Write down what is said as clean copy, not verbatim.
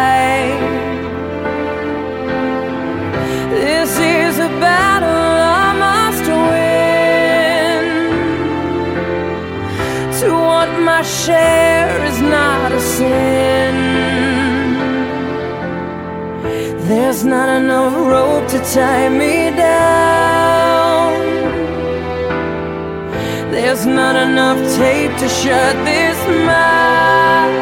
fight. This is a battle I must win. To want my share is not a sin. There's not enough rope to tie me down. There's not enough tape to shut this mouth.